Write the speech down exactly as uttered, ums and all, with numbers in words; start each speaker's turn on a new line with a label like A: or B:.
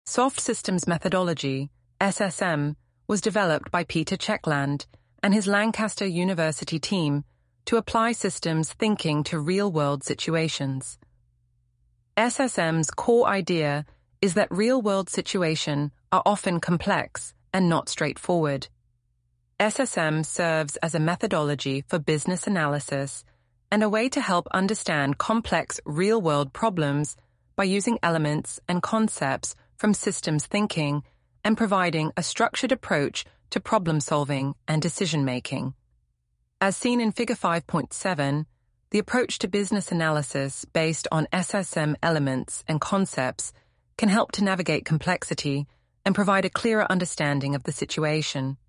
A: Soft Systems Methodology, S S M, was developed by Peter Checkland and his Lancaster University team to apply systems thinking to real-world situations. S S M's core idea is that real-world situations are often complex and not straightforward. S S M serves as a methodology for business analysis and a way to help understand complex real-world problems by using elements and concepts from systems thinking and providing a structured approach to problem-solving and decision-making. As seen in Figure five point seven, the approach to business analysis based on S S M elements and concepts can help to navigate complexity and provide a clearer understanding of the situation.